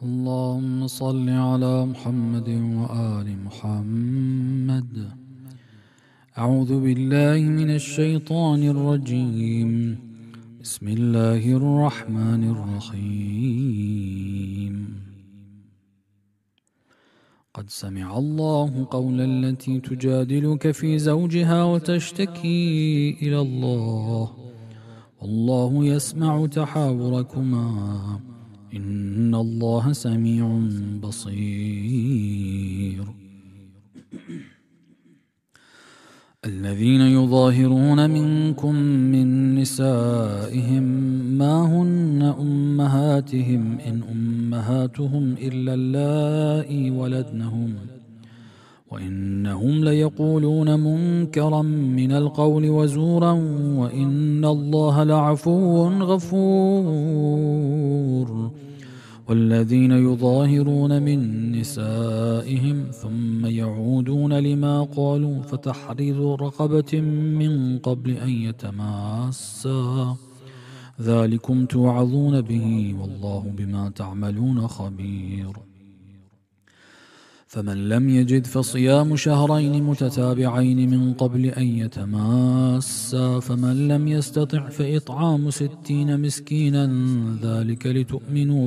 اللهم صل على محمد وآل محمد. أعوذ بالله من الشيطان الرجيم. بسم الله الرحمن الرحيم. قد سمع الله قول التي تجادلك في زوجها وتشتكي إلى الله والله يسمع تحاوركما إن الله سميع بصير. الذين يظاهرون منكم من نسائهم ما هن أمهاتهم إن أمهاتهم إلا اللائي ولدنهم وإنهم ليقولون منكرا من القول وزورا وإن الله لعفو غفور. والذين يظاهرون من نسائهم ثم يعودون لما قالوا فتحرير رقبة من قبل أن يتماسا ذلكم توعظون به والله بما تعملون خبير. فمن لم يجد فصيام شهرين متتابعين من قبل أن يتماسا فمن لم يستطع فإطعام 60 مسكينا ذلك لتؤمنوا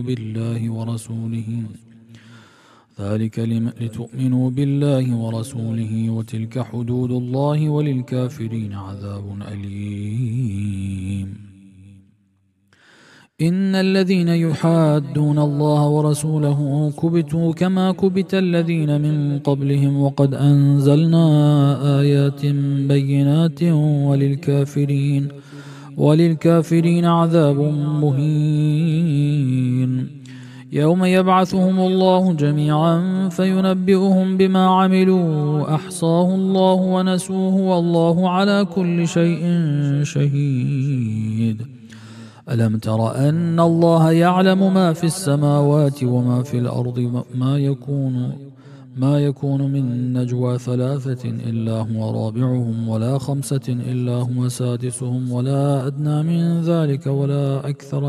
بالله ورسوله وتلك حدود الله وللكافرين عذاب أليم. إن الذين يحادون الله ورسوله كبتوا كما كبت الذين من قبلهم وقد أنزلنا آيات بينات وللكافرين عذاب مهين. يوم يبعثهم الله جميعا فينبئهم بما عملوا أحصاه الله ونسوه والله على كل شيء شهيد. ألم تر أن الله يعلم ما في السماوات وما في الأرض ما يكون من نجوى 3 إلا هو رابعهم ولا 5 إلا هو سادسهم ولا أدنى من ذلك ولا أكثر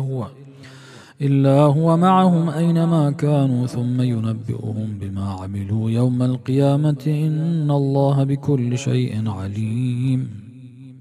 إلا هو معهم أينما كانوا ثم ينبئهم بما عملوا يوم القيامة إن الله بكل شيء عليم.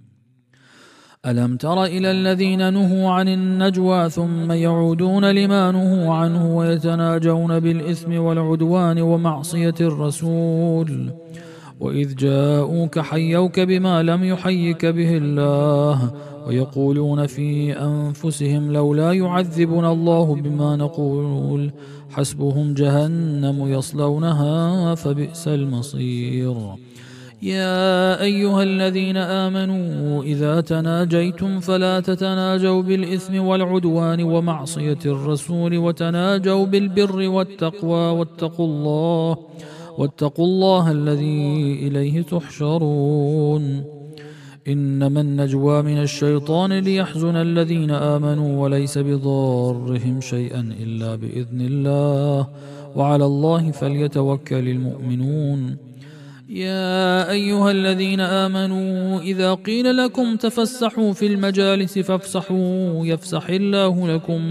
ألم تر إلى الذين نهوا عن النجوى ثم يعودون لما نهوا عنه ويتناجون بالإثم والعدوان ومعصية الرسول وإذ جاءوك حيوك بما لم يحيك به الله ويقولون في أنفسهم لولا يعذبنا الله بما نقول حسبهم جهنم يصلونها فبئس المصير. يا أيها الذين آمنوا إذا تناجيتم فلا تتناجوا بالإثم والعدوان ومعصية الرسول وتناجوا بالبر والتقوى واتقوا الله الذي إليه تحشرون. إنما النجوى من الشيطان ليحزن الذين آمنوا وليس بضارهم شيئا إلا بإذن الله وعلى الله فليتوكل المؤمنون. يا أيها الذين آمنوا إذا قيل لكم تفسحوا في المجالس فافسحوا يفسح الله لكم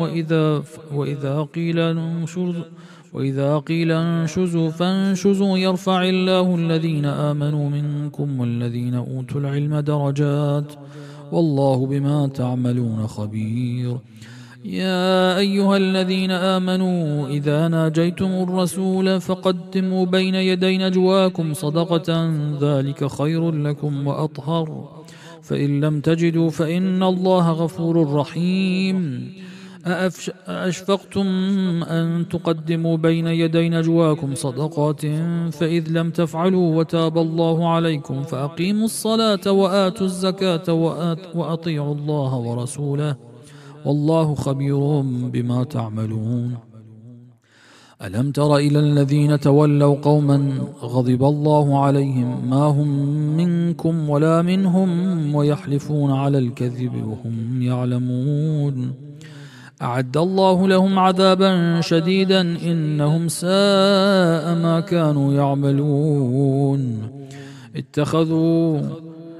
وإذا قيل انشزوا فانشزوا يرفع الله الذين آمنوا منكم والذين أوتوا العلم درجات والله بما تعملون خبير. يا أيها الذين آمنوا إذا ناجيتم الرسول فقدموا بين يدي نجواكم صدقة ذلك خير لكم وأطهر فإن لم تجدوا فإن الله غفور رحيم. أأشفقتم أن تقدموا بين يدي نجواكم صدقات فإذ لم تفعلوا وتاب الله عليكم فأقيموا الصلاة وآتوا الزكاة وأطيعوا الله ورسوله والله خبير بما تعملون. ألم تر إلى الذين تولوا قوما غضب الله عليهم ما هم منكم ولا منهم ويحلفون على الكذب وهم يعلمون. أعد الله لهم عذابا شديدا إنهم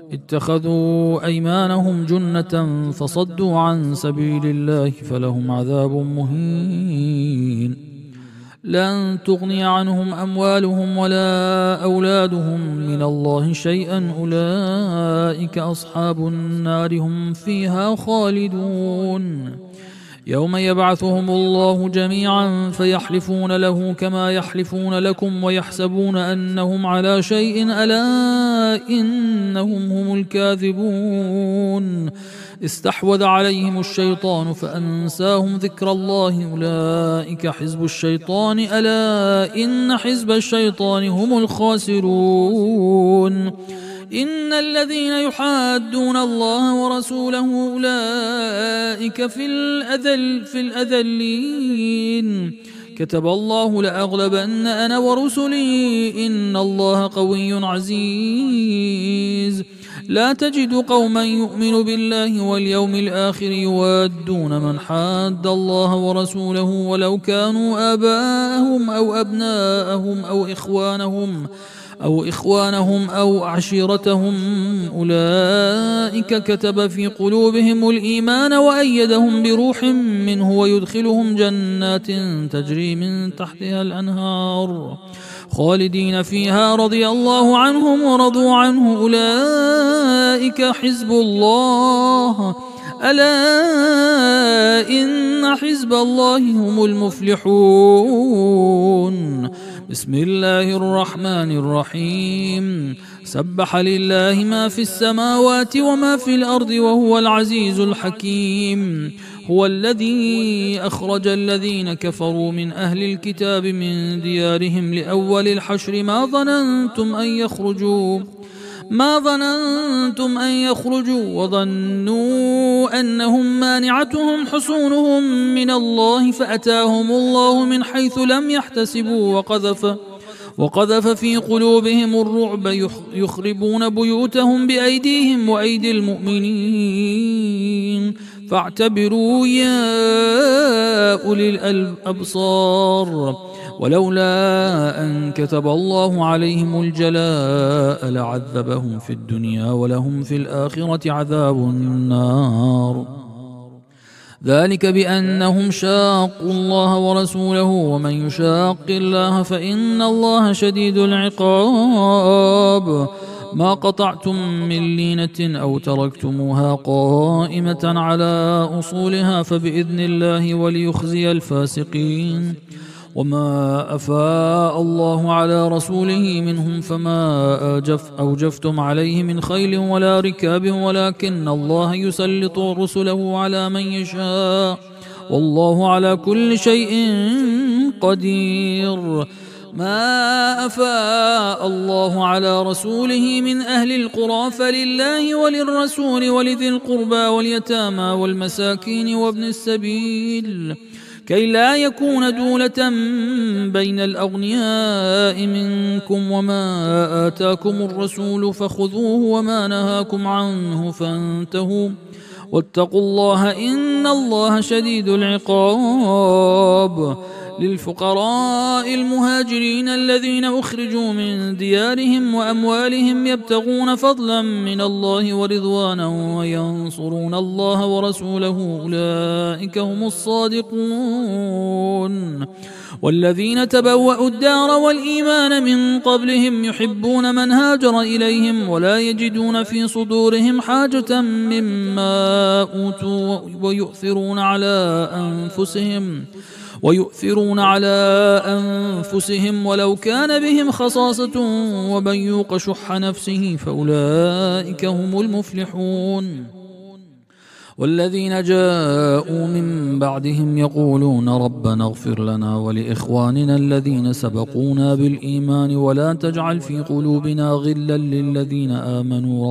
اتخذوا أيمانهم جنة فصدوا عن سبيل الله فلهم عذاب مهين. لن تغني عنهم أموالهم ولا أولادهم من الله شيئا، أولئك أصحاب النار هم فيها خالدون. يوم يبعثهم الله جميعا فيحلفون له كما يحلفون لكم ويحسبون أنهم على شيء، ألا إنهم هم الكاذبون. استحوذ عليهم الشيطان فأنساهم ذكر الله، أولئك حزب الشيطان، ألا إن حزب الشيطان هم الخاسرون. إن الذين يحادون الله ورسوله أولئك في الأذلين. كتب الله لأغلبن أنا ورسلي إن الله قوي عزيز. لا تجد قوما يؤمن بالله واليوم الآخر يوادون من حاد الله ورسوله ولو كانوا آباءهم أو أبناءهم أو إخوانهم أو عشيرتهم، أولئك كتب في قلوبهم الإيمان وأيدهم بروح منه ويدخلهم جنات تجري من تحتها الأنهار خالدين فيها، رضي الله عنهم ورضوا عنه، أولئك حزب الله، ألا إن حزب الله هم المفلحون. بسم الله الرحمن الرحيم. سبح لله ما في السماوات وما في الأرض وهو العزيز الحكيم. هو الذي أخرج الذين كفروا من أهل الكتاب من ديارهم لأول الحشر ما ظننتم أن يخرجوا وظنوا أنهم مانعتهم حصونهم من الله فأتاهم الله من حيث لم يحتسبوا وقذف في قلوبهم الرعب يخربون بيوتهم بأيديهم وأيدي المؤمنين فاعتبروا يا أولي الأبصار. ولولا أن كتب الله عليهم الجلاء لعذبهم في الدنيا ولهم في الآخرة عذاب النار. ذلك بأنهم شاقوا الله ورسوله ومن يشاق الله فإن الله شديد العقاب. ما قطعتم من لينة أو تركتموها قائمة على أصولها فبإذن الله وليخزي الفاسقين. وما أفاء الله على رسوله منهم فما أوجفتم عليه من خيل ولا ركاب ولكن الله يسلط رسله على من يشاء والله على كل شيء قدير. ما أفاء الله على رسوله من أهل القرى فلله وللرسول ولذي القربى واليتامى والمساكين وابن السبيل كي لا يكون دولة بين الأغنياء منكم. وما آتاكم الرسول فخذوه وما نهاكم عنه فانتهوا واتقوا الله إن الله شديد العقاب. للفقراء المهاجرين الذين أخرجوا من ديارهم وأموالهم يبتغون فضلا من الله ورضوانا وينصرون الله ورسوله أولئك هم الصادقون. والذين تبوأوا الدار والإيمان من قبلهم يحبون من هاجر إليهم ولا يجدون في صدورهم حاجة مما أوتوا ويؤثرون على أنفسهم ولو كان بهم خصاصة ومن يوق شح نفسه فأولئك هم المفلحون. والذين جاءوا من بعدهم يقولون ربنا اغفر لنا ولإخواننا الذين سبقونا بالإيمان ولا تجعل في قلوبنا غلا للذين آمنوا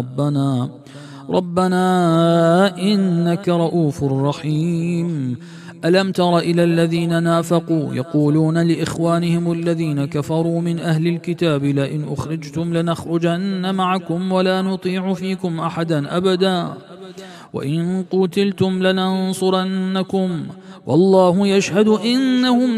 ربنا إنك رؤوف رحيم. ألم تر إلى الذين نافقوا يقولون لإخوانهم الذين كفروا من أهل الكتاب لئن أخرجتم لنخرجن معكم ولا نطيع فيكم أحدا أبدا وإن قتلتم لننصرنكم والله يشهد إنهم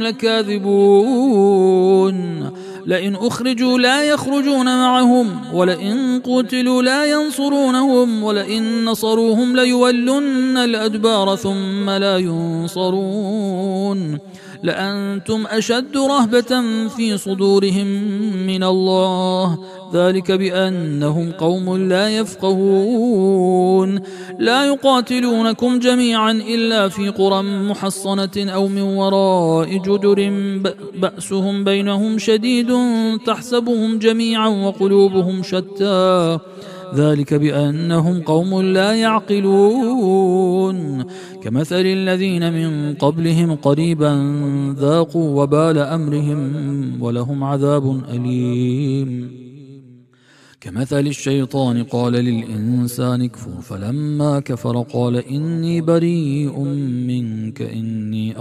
لكاذبون لئن أخرجوا لا يخرجون معهم ولئن قتلوا لا ينصرونهم ولئن نصروهم ليولن الأدبار ثم لا ينصرون لأنتم أشد رهبة في صدورهم من الله ذلك بأنهم قوم لا يفقهون لا يقاتلونكم جميعا إلا في قرى محصنة أو من وراء جدر بأسهم بينهم شديد تحسبهم جميعا وقلوبهم شتى ذلك بأنهم قوم لا يعقلون كمثل الذين من قبلهم قريبا ذاقوا وبال أمرهم ولهم عذاب أليم كمثل الشيطان قال للإنسان اكفر فلما كفر قال إني بريء منك إني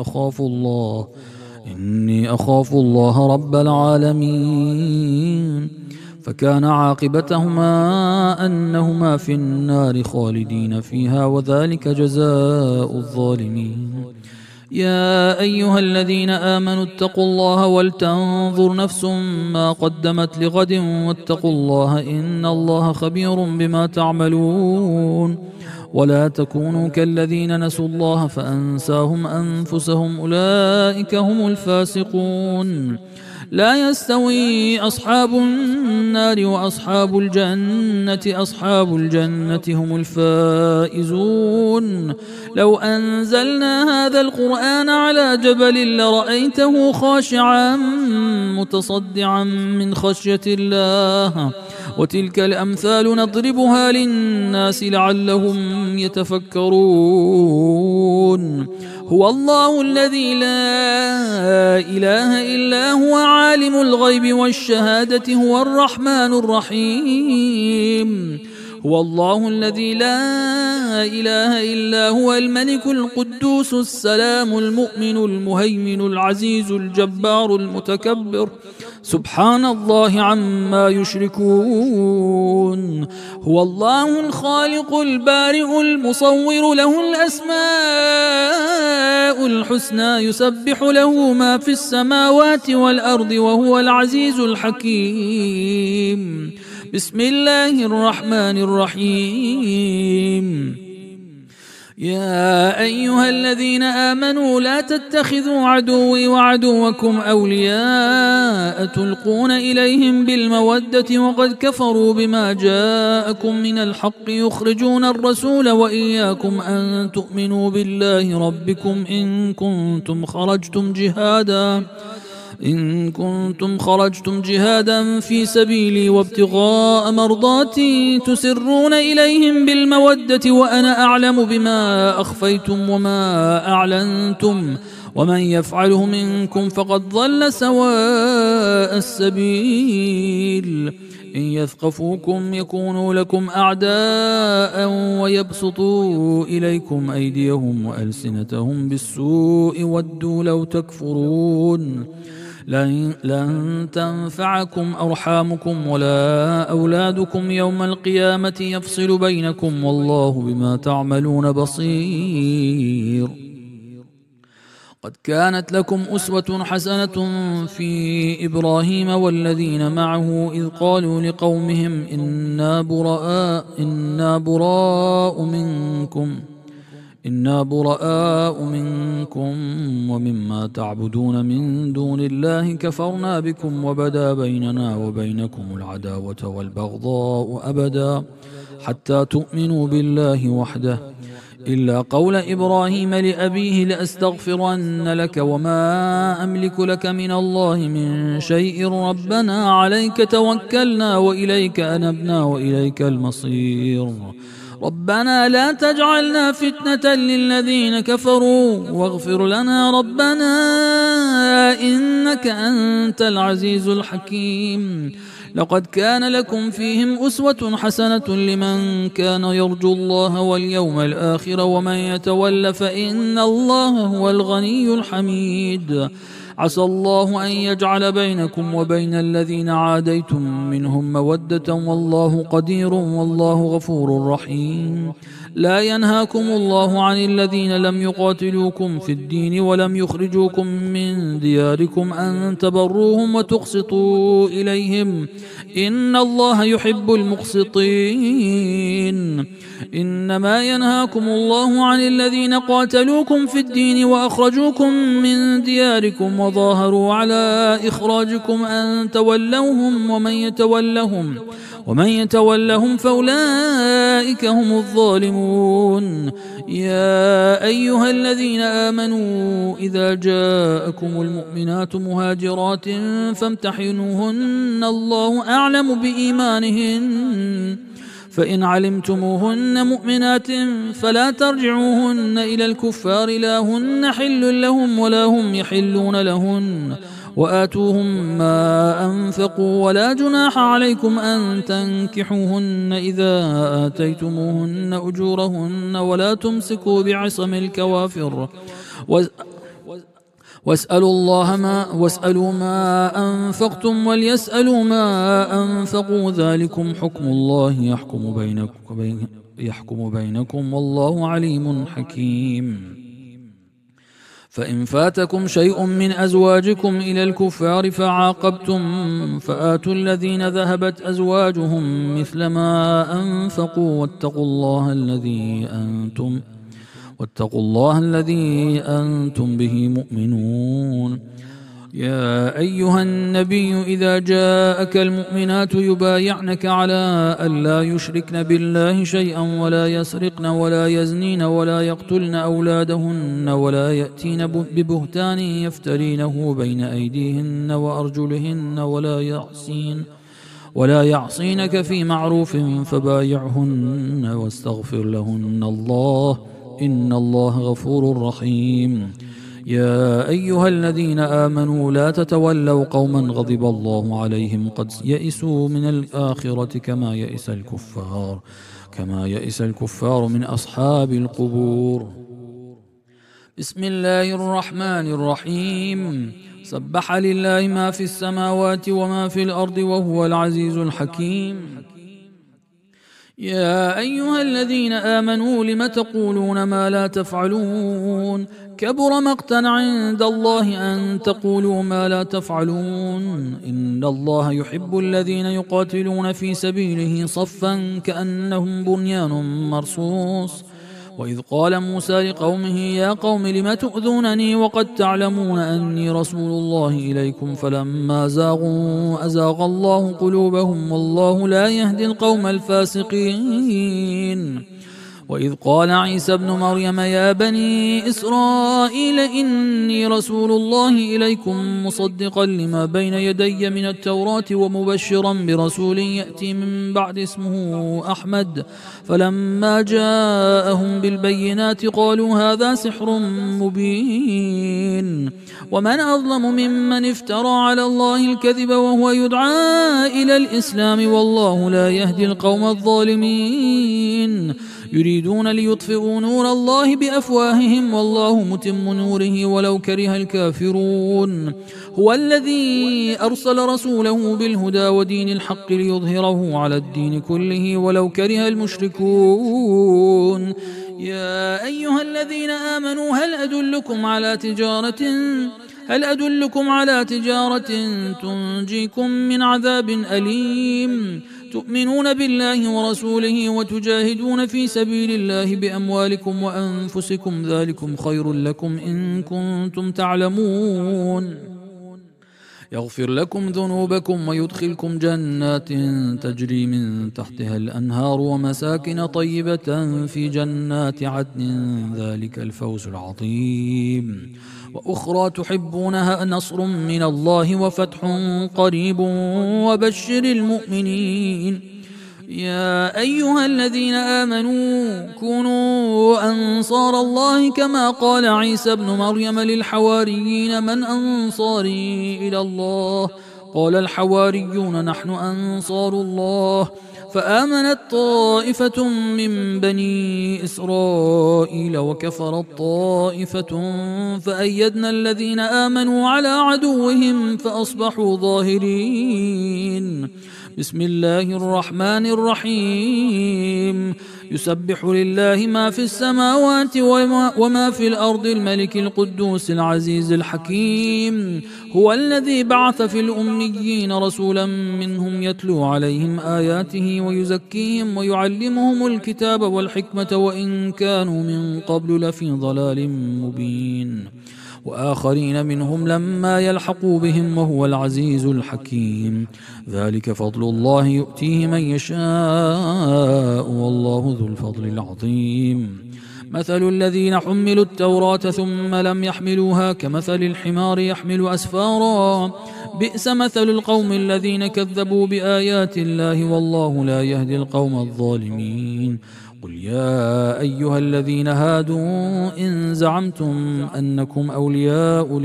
أخاف الله رب العالمين فكان عاقبتهما أنهما في النار خالدين فيها وذلك جزاء الظالمين يا أيها الذين آمنوا اتقوا الله ولتنظر نفس ما قدمت لغد واتقوا الله إن الله خبير بما تعملون ولا تكونوا كالذين نسوا الله فأنساهم أنفسهم أولئك هم الفاسقون لا يستوي أصحاب النار وأصحاب الجنة هم الفائزون لو أنزلنا هذا القرآن على جبل لرأيته خاشعا متصدعا من خشية الله وتلك الأمثال نضربها للناس لعلهم يتفكرون هو الله الذي لا إله إلا هو عالم الغيب والشهادة هو الرحمن الرحيم هو الله الذي لا إله إلا هو الملك القدوس السلام المؤمن المهيمن العزيز الجبار المتكبر سبحان الله عما يشركون هو الله الخالق البارئ المصور له الأسماء الحسنى يسبح له ما في السماوات والأرض وهو العزيز الحكيم بسم الله الرحمن الرحيم يا أيها الذين آمنوا لا تتخذوا عدوي وعدوكم أولياء تلقون إليهم بالمودة وقد كفروا بما جاءكم من الحق يخرجون الرسول وإياكم أن تؤمنوا بالله ربكم إن كنتم خرجتم جهادا في سبيلي وابتغاء مرضاتي تسرون إليهم بالمودة وأنا أعلم بما أخفيتم وما أعلنتم ومن يفعله منكم فقد ضل سواء السبيل إن يثقفوكم يكونوا لكم أعداء ويبسطوا إليكم أيديهم وألسنتهم بالسوء ودوا لو تكفرون لن تنفعكم أرحامكم ولا أولادكم يوم القيامة يفصل بينكم والله بما تعملون بصير قد كانت لكم أسوة حسنة في إبراهيم والذين معه إذ قالوا لقومهم إنا براء منكم ومما تعبدون من دون الله كفرنا بكم وبدا بيننا وبينكم العداوة والبغضاء أبدا حتى تؤمنوا بالله وحده إلا قول إبراهيم لأبيه لأستغفرن لك وما أملك لك من الله من شيء ربنا عليك توكلنا وإليك أنبنا وإليك المصير ربنا لا تجعلنا فتنة للذين كفروا واغفر لنا ربنا إنك أنت العزيز الحكيم لقد كان لكم فيهم أسوة حسنة لمن كان يرجو الله واليوم الآخر ومن يتول فإن الله هو الغني الحميد عسى الله أن يجعل بينكم وبين الذين عاديتم منهم مودة والله قدير والله غفور رحيم. لا ينهاكم الله عن الذين لم يقاتلوكم في الدين ولم يخرجوكم من دياركم أن تبروهم وتقسطوا إليهم إن الله يحب المقسطين. إنما ينهاكم الله عن الذين قاتلوكم في الدين وأخرجوكم من دياركم وظاهروا على إخراجكم أن تولوهم ومن يتولهم فأولئك هم الظالمون. يا أيها الذين آمنوا إذا جاءكم المؤمنات مهاجرات فامتحنوهن الله أعلم بإيمانهن فإن علمتموهن مؤمنات فلا ترجعوهن إلى الكفار لا هن حل لهم ولا هم يحلون لهن وآتوهم ما أنفقوا ولا جناح عليكم أن تنكحوهن إذا آتيتموهن أجورهن ولا تمسكوا بعصم الكوافر واسألوا ما أنفقتم وليسألوا ما أنفقوا ذلكم حكم الله يحكم بينكم والله عليم حكيم. فإن فاتكم شيء من أزواجكم إلى الكفار فعاقبتم فآتوا الذين ذهبت أزواجهم مثل ما أنفقوا واتقوا الله الذي أنتم به مؤمنون. يا أيها النبي إذا جاءك المؤمنات يبايعنك على ألا يشركن بالله شيئا ولا يسرقن ولا يزنين ولا يقتلن أولادهن ولا يأتين ببهتان يفترينه بين أيديهن وأرجلهن ولا يعصينك في معروف فبايعهن واستغفر لهن الله إن الله غفور رحيم. يا أيها الذين آمنوا لا تتولوا قوما غضب الله عليهم قد يئسوا من الآخرة كما يئس الكفار من أصحاب القبور. بسم الله الرحمن الرحيم. سبح لله ما في السماوات وما في الأرض وهو العزيز الحكيم. يا أيها الذين آمنوا لم تقولون ما لا تفعلون كبر مقتا عند الله أن تقولوا ما لا تفعلون إن الله يحب الذين يقاتلون في سبيله صفا كأنهم بنيان مرصوص. وإذ قال موسى لقومه يا قوم لم تؤذونني وقد تعلمون أني رسول الله إليكم فلما زاغوا أزاغ الله قلوبهم والله لا يهدي القوم الفاسقين. وإذ قال عيسى بن مريم يا بني إسرائيل إني رسول الله إليكم مصدقا لما بين يدي من التوراة ومبشرا برسول يأتي من بعد اسمه أحمد فلما جاءهم بالبينات قالوا هذا سحر مبين ومن أظلم ممن افترى على الله الكذب وهو يدعى إلى الإسلام والله لا يهدي القوم الظالمين. يريدون ليطفئوا نور الله بأفواههم والله متم نوره ولو كره الكافرون. هو الذي أرسل رسوله بالهدى ودين الحق ليظهره على الدين كله ولو كره المشركون. يا أيها الذين آمنوا هل أدلكم على تجارة تنجيكم من عذاب أليم تؤمنون بالله ورسوله وتجاهدون في سبيل الله بأموالكم وأنفسكم ذلكم خير لكم إن كنتم تعلمون. يغفر لكم ذنوبكم ويدخلكم جنات تجري من تحتها الأنهار ومساكن طيبة في جنات عدن ذلك الفوز العظيم. وأخرى تحبونها نصر من الله وفتح قريب وبشر المؤمنين. يا أيها الذين آمنوا كونوا أنصار الله كما قال عيسى بن مريم للحواريين من أنصاري إلى الله قال الحواريون نحن أنصار الله فآمنت طائفة من بني إسرائيل وكفرت طائفة فأيدنا الذين آمنوا على عدوهم فأصبحوا ظاهرين. بسم الله الرحمن الرحيم. يسبح لله ما في السماوات وما في الأرض الملك القدوس العزيز الحكيم. هو الذي بعث في الأميين رسولا منهم يتلو عليهم آياته ويزكيهم ويعلمهم الكتاب والحكمة وإن كانوا من قبل لفي ضلال مبين، وآخرين منهم لما يلحقوا بهم وهو العزيز الحكيم. ذلك فضل الله يؤتيه من يشاء والله ذو الفضل العظيم. مثل الذين حملوا التوراة ثم لم يحملوها كمثل الحمار يحمل أسفارا، بئس مثل القوم الذين كذبوا بآيات الله والله لا يهدي القوم الظالمين. قل يا أيها الذين هادوا إن زعمتم أنكم أولياء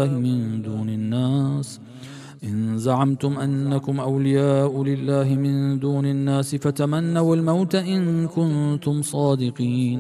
لله من دون الناس فتمنوا الموت إن كنتم صادقين،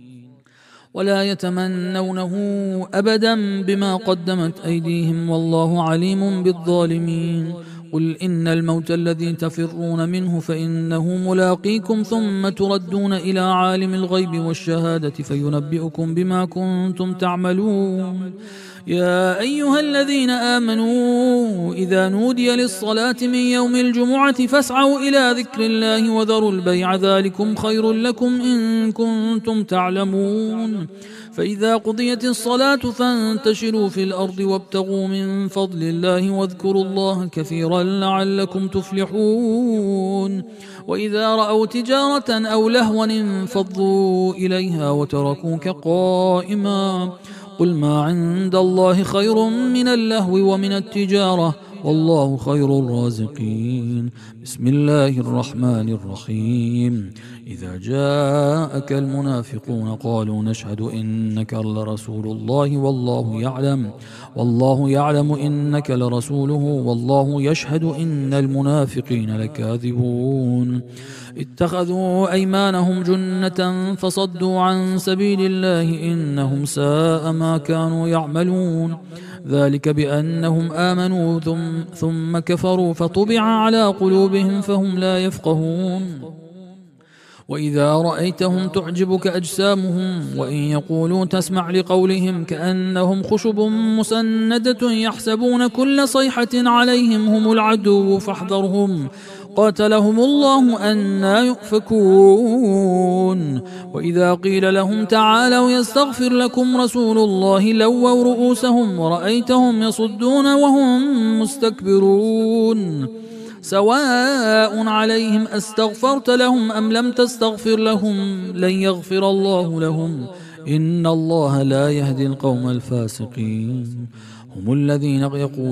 ولا يتمنونه أبدا بما قدمت أيديهم والله عليم بالظالمين. قل إن الموت الذي تفرون منه فإنه ملاقيكم ثم تردون إلى عالم الغيب والشهادة فينبئكم بما كنتم تعملون. يا أيها الذين آمنوا إذا نودي للصلاة من يوم الجمعة فاسعوا إلى ذكر الله وذروا البيع ذلكم خير لكم إن كنتم تعلمون. فإذا قضيت الصلاة فانتشروا في الأرض وابتغوا من فضل الله واذكروا الله كثيرا لعلكم تفلحون. وإذا رأوا تجارة أو لهوا انفضوا إليها وتركوك قائما. قل ما عند الله خير من اللهو ومن التجارة والله خير الرازقين. بسم الله الرحمن الرحيم. إذا جاءك المنافقون قالوا نشهد إنك لرسول الله والله يعلم إنك لرسوله والله يشهد إن المنافقين لكاذبون. اتخذوا أيمانهم جنة فصدوا عن سبيل الله إنهم ساء ما كانوا يعملون. ذلك بأنهم آمنوا ثم كفروا فطبع على قلوبهم فهم لا يفقهون. وإذا رأيتهم تعجبك أجسامهم وإن يقولوا تسمع لقولهم كأنهم خشب مسندة يحسبون كل صيحة عليهم هم العدو فاحذرهم قاتلهم الله أنى يؤفكون. وإذا قيل لهم تعالوا يستغفر لكم رسول الله لووا رؤوسهم ورأيتهم يصدون وهم مستكبرون. سواء عليهم أستغفرت لهم أم لم تستغفر لهم لن يغفر الله لهم إن الله لا يهدي القوم الفاسقين. هم الذين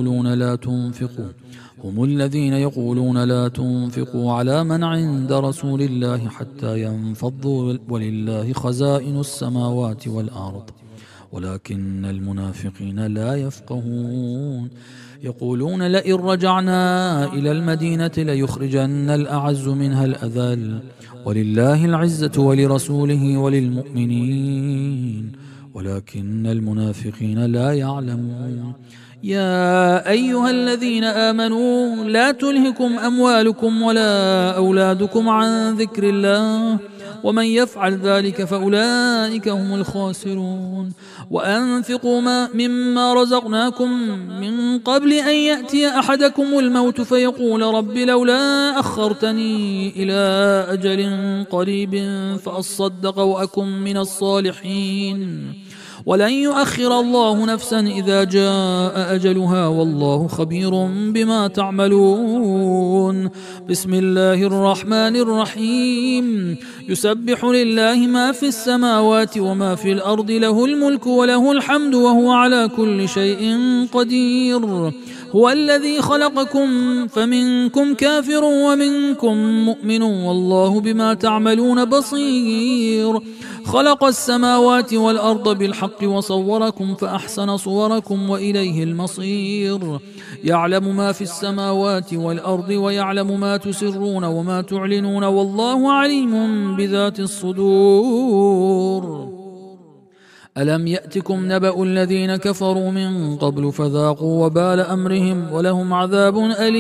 يقولون لا تنفقوا على من عند رسول الله حتى ينفضوا ولله خزائن السماوات والأرض ولكن المنافقين لا يفقهون. يقولون لئن رجعنا إلى المدينة ليخرجن الأعز منها الأذل ولله العزة ولرسوله وللمؤمنين ولكن المنافقين لا يعلمون. يا أيها الذين آمنوا لا تلهكم أموالكم ولا أولادكم عن ذكر الله ومن يفعل ذلك فأولئك هم الخاسرون. وأنفقوا مما رزقناكم من قبل أن يأتي أحدكم الموت فيقول رب لولا أخرتني إلى أجل قريب فأصدق وأكن من الصالحين ولن يؤخر الله نفسا إذا جاء أجلها والله خبير بما تعملون. بسم الله الرحمن الرحيم. يسبح لله ما في السماوات وما في الأرض له الملك وله الحمد وهو على كل شيء قدير. هو الذي خلقكم فمنكم كافر ومنكم مؤمن والله بما تعملون بصير. خلق السماوات والأرض بالحق بالحق وصوركم فأحسن صوركم وإليه المصير. يعلم ما في السماوات والأرض ويعلم ما تسرون وما تعلنون والله عليم بذات الصدور. ألم يأتكم نبأ الذين كفروا من قبل فذاقوا وبال أمرهم ولهم عذاب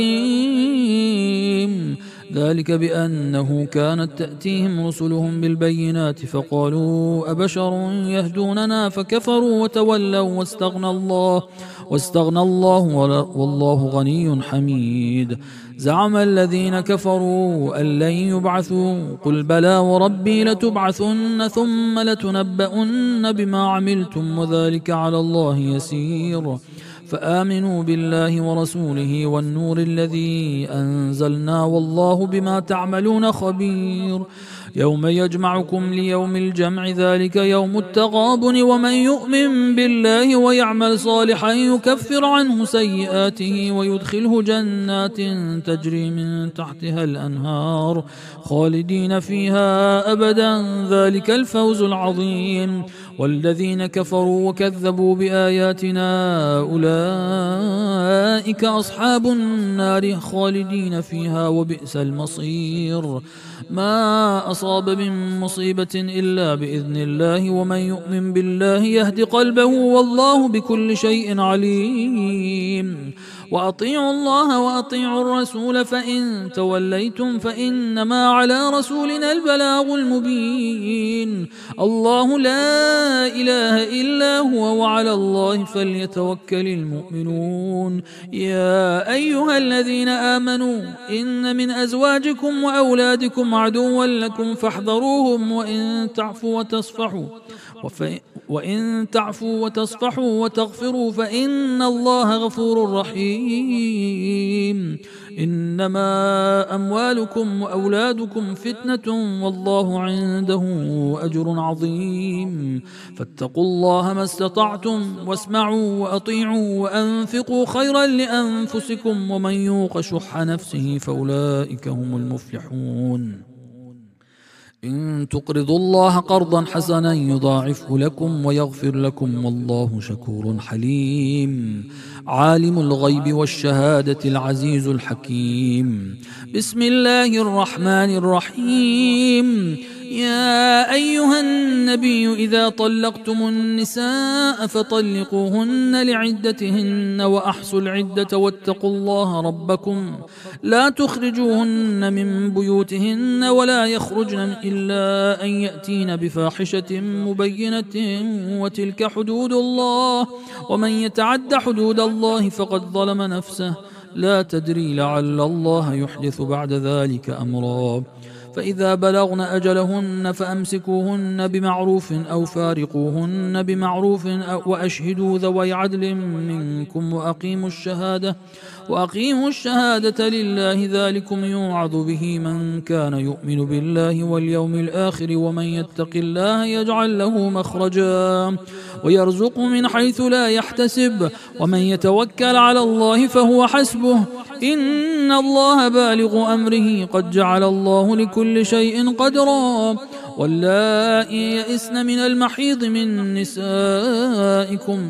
أليم. ذلك بأنه كانت تأتيهم رسلهم بالبينات فقالوا أبشر يهدوننا فكفروا وتولوا واستغنى الله والله غني حميد. زعم الذين كفروا أن لن يبعثوا قل بلى وربي لتبعثن ثم لتنبؤن بما عملتم وذلك على الله يسير. فآمنوا بالله ورسوله والنور الذي أنزلنا والله بما تعملون خبير. يوم يجمعكم ليوم الجمع ذلك يوم التغابن ومن يؤمن بالله ويعمل صالحا يكفر عنه سيئاته ويدخله جنات تجري من تحتها الأنهار خالدين فيها أبدا ذلك الفوز العظيم. والذين كفروا وكذبوا بآياتنا أولئك أصحاب النار خالدين فيها وبئس المصير. ما أصاب من مصيبة إلا بإذن الله ومن يؤمن بالله يهد قلبه والله بكل شيء عليم. وأطيعوا الله وأطيعوا الرسول فإن توليتم فإنما على رسولنا البلاغ المبين. الله لا إله إلا هو وعلى الله فليتوكل المؤمنون. يا أيها الذين آمنوا إن من أزواجكم وأولادكم عدوا لكم فاحذروهم وإن تعفوا وتصفحوا وتغفروا فإن الله غفور رحيم. إنما أموالكم وأولادكم فتنة والله عنده أجر عظيم. فاتقوا الله ما استطعتم واسمعوا وأطيعوا وأنفقوا خيرا لأنفسكم ومن يوق شح نفسه فأولئك هم المفلحون. إن تقرضوا الله قرضا حسنا يضاعفه لكم ويغفر لكم والله شكور حليم. عالم الغيب والشهادة العزيز الحكيم. بسم الله الرحمن الرحيم. يا أيها النبي إذا طلقتم النساء فطلقوهن لعدتهن وأحصوا العدة واتقوا الله ربكم لا تخرجوهن من بيوتهن ولا يخرجن إلا أن يأتين بفاحشة مبينة وتلك حدود الله ومن يتعد حدود الله فقد ظلم نفسه لا تدري لعل الله يحدث بعد ذلك أمرا. فإذا بلغن أجلهن فأمسكوهن بمعروف أو فارقوهن بمعروف وأشهدوا ذوي عدل منكم وأقيموا الشهادة لله ذلكم يوعظ به من كان يؤمن بالله واليوم الآخر ومن يتق الله يجعل له مخرجا ويرزقه من حيث لا يحتسب ومن يتوكل على الله فهو حسبه إن الله بالغ أمره قد جعل الله لكل شيء قدرا. واللائي يئسن من المحيض من نسائكم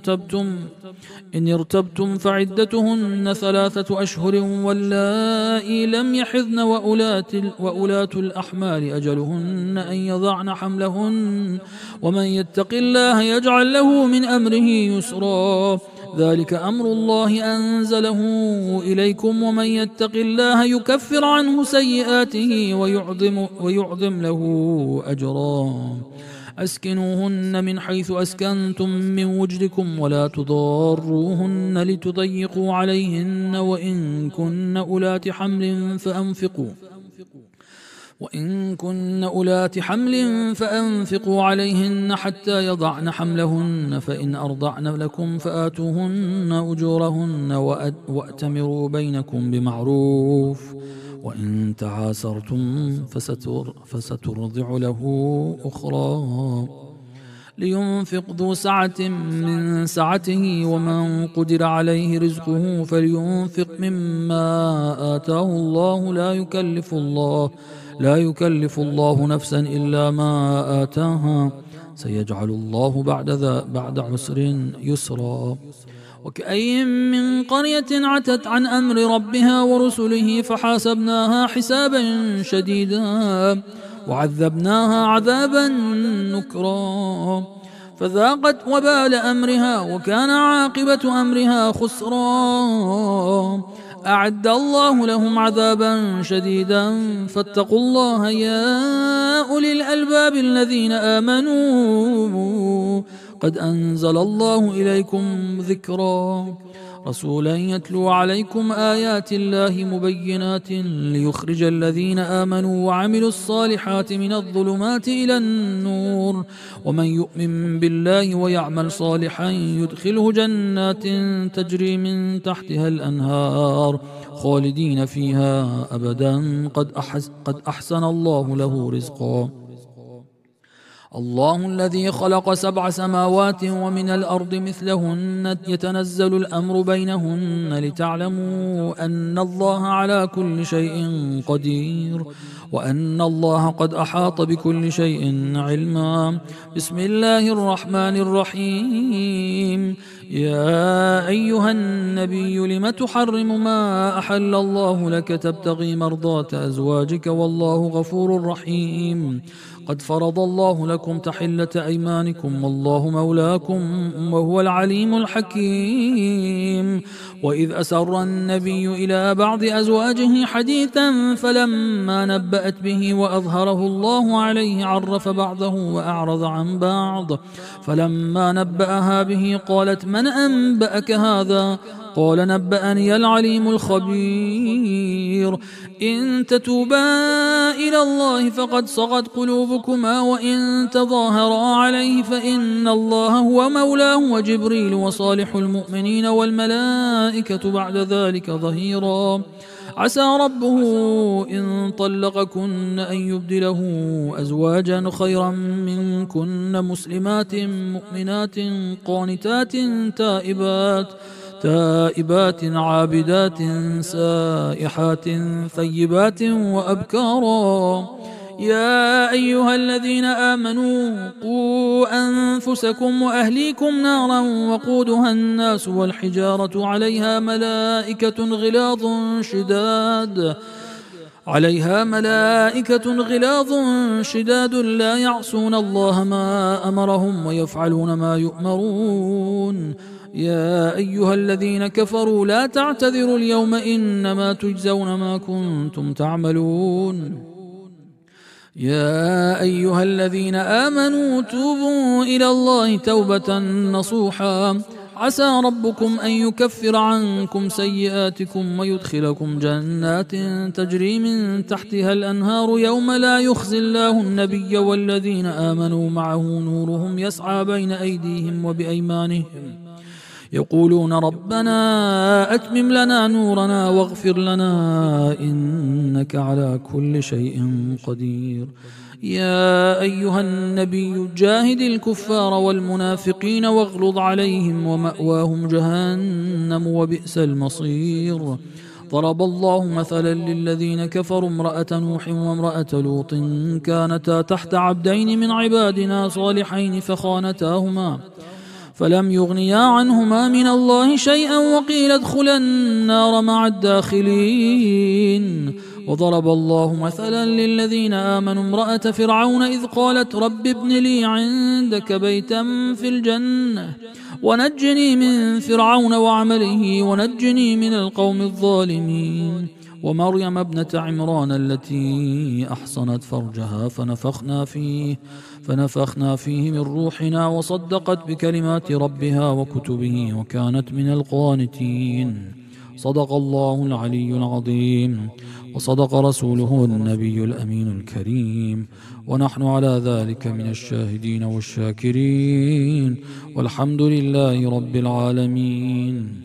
إن ارتبتم فعدتهن 3 أشهر واللائي لم يحضن وأولات الأحمال أجلهن أن يضعن حملهن ومن يتق الله يجعل له من أمره يسرا. ذلك أمر الله أنزله إليكم ومن يتق الله يكفر عنه سيئاته ويعظم له أجرا. أسكنوهن من حيث أسكنتم من وجدكم ولا تضاروهن لتضيقوا عليهن وإن كن أولات حمل فأنفقوا عليهن حتى يضعن حملهن فإن أرضعن لكم فآتوهن أجورهن وأتمروا بينكم بمعروف وإن تعاسرتم فسترضع له أخرى. لينفق ذو سعة من سعته ومن قدر عليه رزقه فلينفق مما آتاه الله لا يكلف الله نفسا إلا ما آتاها سيجعل الله بعد عسر يسرا. وكأي من قرية عتت عن أمر ربها ورسله فحاسبناها حسابا شديدا وعذبناها عذابا نكرا فذاقت وبال أمرها وكان عاقبة أمرها خسرا. أعد الله لهم عذابا شديدا فاتقوا الله يا أولي الألباب الذين آمنوا قد أنزل الله إليكم ذكرا رسولا يتلو عليكم آيات الله مبينات ليخرج الذين آمنوا وعملوا الصالحات من الظلمات إلى النور ومن يؤمن بالله ويعمل صالحا يدخله جنات تجري من تحتها الأنهار خالدين فيها أبدا قد أحسن الله له رزقا. الله الذي خلق 7 سماوات ومن الأرض مثلهن يتنزل الأمر بينهن لتعلموا أن الله على كل شيء قدير وأن الله قد أحاط بكل شيء علما. بسم الله الرحمن الرحيم. يا أيها النبي لم تحرم ما أحل الله لك تبتغي مرضات أزواجك والله غفور رحيم. قد فرض الله لكم تحلة أيمانكم والله مولاكم وهو العليم الحكيم. وإذ أسر النبي إلى بعض أزواجه حديثا فلما نبأت به وأظهره الله عليه عرف بعضه وأعرض عن بعض فلما نبأها به قالت من أنبأك هذا قال نبأني العليم الخبير. إن تتوبا إلى الله فقد صغت قلوبكما وإن تظاهرا عليه فإن الله هو مولاه وجبريل وصالح المؤمنين والملائكة بعد ذلك ظهيرا. عسى ربه إن طلقكن أن يبدله أزواجا خيرا منكن مسلمات مؤمنات قانتات تائبات عابدات سائحات ثيبات وأبكارا. يا أيها الذين آمنوا قوا أنفسكم وأهليكم نارا وقودها الناس والحجارة عليها ملائكة غلاظ شداد لا يعصون الله ما أمرهم ويفعلون ما يؤمرون. يا أيها الذين كفروا لا تعتذروا اليوم إنما تجزون ما كنتم تعملون. يا أيها الذين آمنوا توبوا إلى الله توبة نصوحا عسى ربكم أن يكفر عنكم سيئاتكم ويدخلكم جنات تجري من تحتها الأنهار يوم لا يخزي الله النبي والذين آمنوا معه نورهم يسعى بين أيديهم وبأيمانهم يقولون ربنا أتمم لنا نورنا واغفر لنا إنك على كل شيء قدير. يا أيها النبي جاهد الكفار والمنافقين واغلظ عليهم ومأواهم جهنم وبئس المصير. ضرب الله مثلا للذين كفروا امرأة نوح وامرأة لوط كانتا تحت عبدين من عبادنا صالحين فخانتاهما فلم يغنيا عنهما من الله شيئا وقيل ادخلا النار مع الداخلين. وضرب الله مثلا للذين آمنوا امرأة فرعون إذ قالت رب ابن لي عندك بيتا في الجنة ونجني من فرعون وعمله ونجني من القوم الظالمين. ومريم ابنة عمران التي أحصنت فرجها فنفخنا فيه من روحنا وصدقت بكلمات ربها وكتبه وكانت من القانتين. صدق الله العلي العظيم وصدق رسوله النبي الأمين الكريم ونحن على ذلك من الشاهدين والشاكرين والحمد لله رب العالمين.